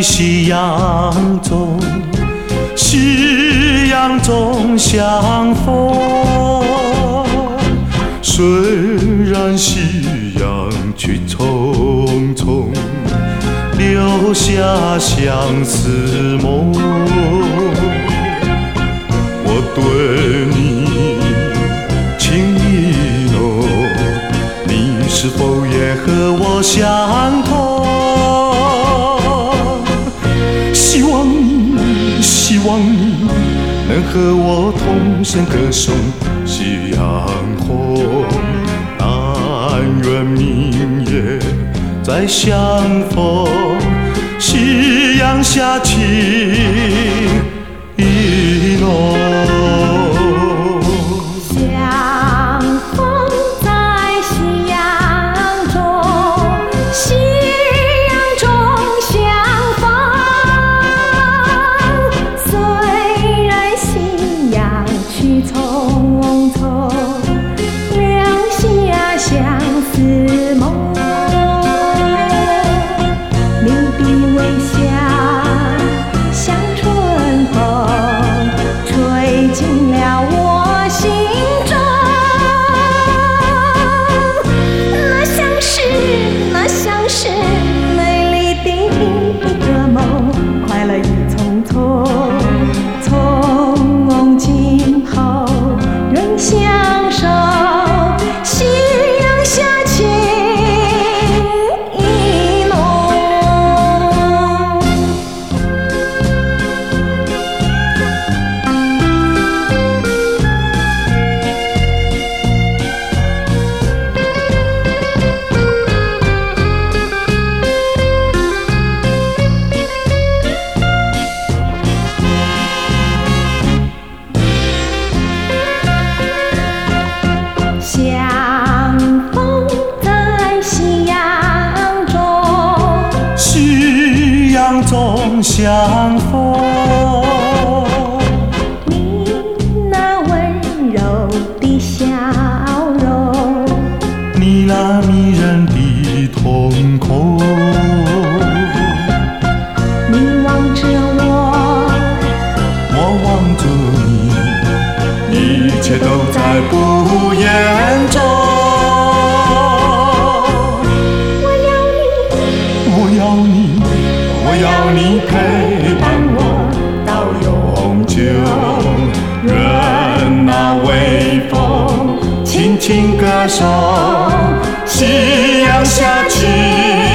的夕阳中，夕阳中相逢。虽然夕阳去匆匆，留下相思梦。我对你情意浓，你是否也和我相同？希望你能和我同声歌颂夕阳红，但愿明夜再相逢，夕阳下情意浓。中相逢， 你那温柔的笑容， 你那迷人的瞳孔， 你望着我， 我望着你，一切都在不言中。我要你陪伴我到永久，任那微风轻轻歌颂，夕阳下情